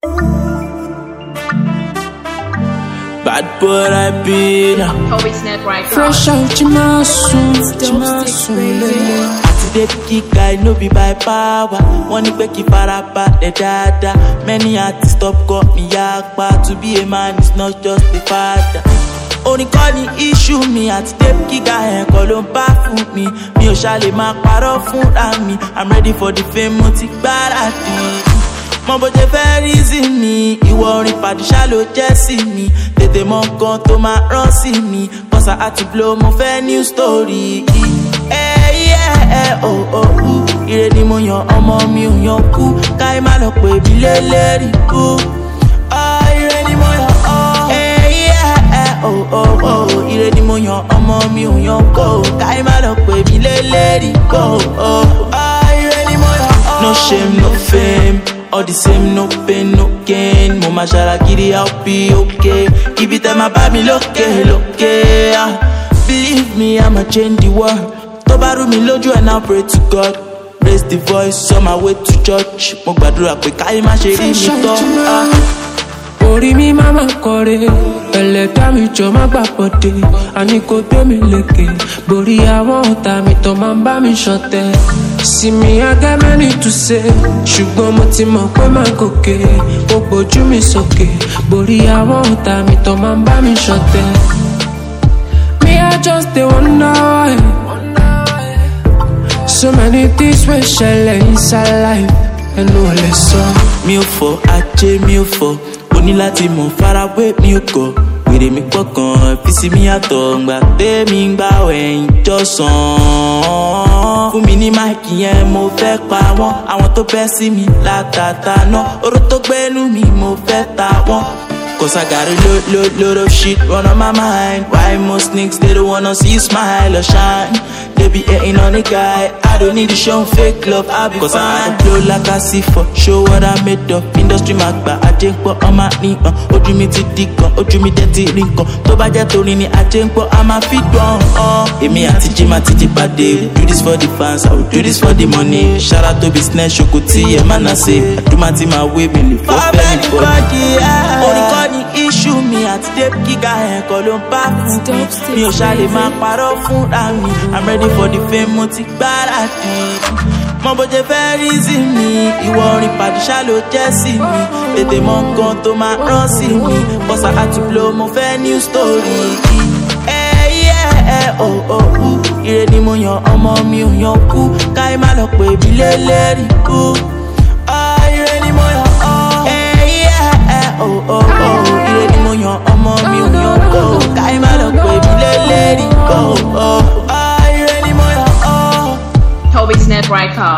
Bad boy I be now. Kobe Snap right now. Fresh out Jimasun, Today kick guy no be by power. Money back if parapa the dada. Many artists stop got me yakpa. To be a man is not just a father. Only calling issue me at the kick guy and call on back for me. Me o shale ma paro fun me. I'm ready for the fame multi barati. Mo bo je fẹ́ rí mi, ìwọ orin padìṣà ló jẹ́ sí mi. Tètè mọ nǹkan tó máa rán sí mi. Cause I had to blow mo fẹ́ new story. Ire ni mo yan ọmọ mi ò yan kú. Káyé má lọ pè mí lélẹ́rìí kú. Ire ni mo yan ire ni mo yan ọmọ mi ò yan kú. Káyé má lọ pè mí lélẹ́rìí kú. Ire ni mo yan no shame, no fame. All the same, no pain, no gain. Mama shara giddy, I'll be okay. If it time about me, look. Believe me, I'ma change the world. Tobaru mi loju and I pray to God. Raise the voice on my way to church. Mo gbàdúrà pé káyé má ṣe rí mi tọ́. Orí mi mama kọ̀rẹ́, ẹlẹ́dàá mi jọ má gbà pọ̀dé. Àní kò gbé mi lékè, borí àwọn ọ̀tá mi tó máa ń bá mi ṣọ̀tẹ̀. See me, I got many to say. Ṣùgbọ́n mo ti mọ̀ pé máa gòkè. Mo gbójú mi sókè, borí àwọn ọ̀tá mi tó máa ń bá mi ṣọ̀tẹ̀. Me, I just dey wonder why. So many things wey ṣẹlẹ̀ inside life, ẹnu ò lè sọ. Mi ò fọ ajé, mi ò fọ. O ní láti mọ̀ farawé mi ò kọ̀. Wèrè mi pọ̀ gan, fi sí mi yàtọ̀. Ngbà tèmi ń gbà wẹ̀yìn jọ̀sán. Fún mi ní máìkì yẹn mo fẹ́ pa wọ́n. Àwọn tó bẹ́ sí mi látàtà náà. Oró tó gbẹ́nu mi mo fẹ́ ta wọ́n. Cause I got a load of shit run on my mind. Why most niggas they don't wanna see you smile or shine? They be hating on the guy. I don't need to show fake love, I'll be fine. Cause I blow like I see for show what I made up. Industry magba, I take what on my knee. Oju mi ti dikan, oju mi dirty rinkan. Tó bá jẹ́ torí ni I take what I'm a fit one. Èmi àti Jima ti ti pàdé. Do this for the fans, I will do this for the money. Shout out to business, Shokoti, man I say. I do my team, I way me live for anybody. Ní issue mi àti dé kíga ẹ̀kọ́ ló ń bá fún mi. Mi ò ṣàlè máa parọ́ fúnra mi. I'm ready for the fame, mo ti gbáradì. Mo bó jẹ fẹ́ rí mi, ìwọ orin padìṣà ló jẹ́ sí mi. Tètè mọ nǹkan tó máa rán sí mi. Cause I had to blow mo fẹ́ new story. Ire ni mo yan ọmọ mi ò yan kú. Káyé má lọ pè mí lélẹ́rìí kú. Ire ni mo yan ire ni mo yan ọmọ mi ò yan kó. Káyé má lọ pè mí lélẹ́rìí kó. Ire ni mo yan Kobe Snap right now.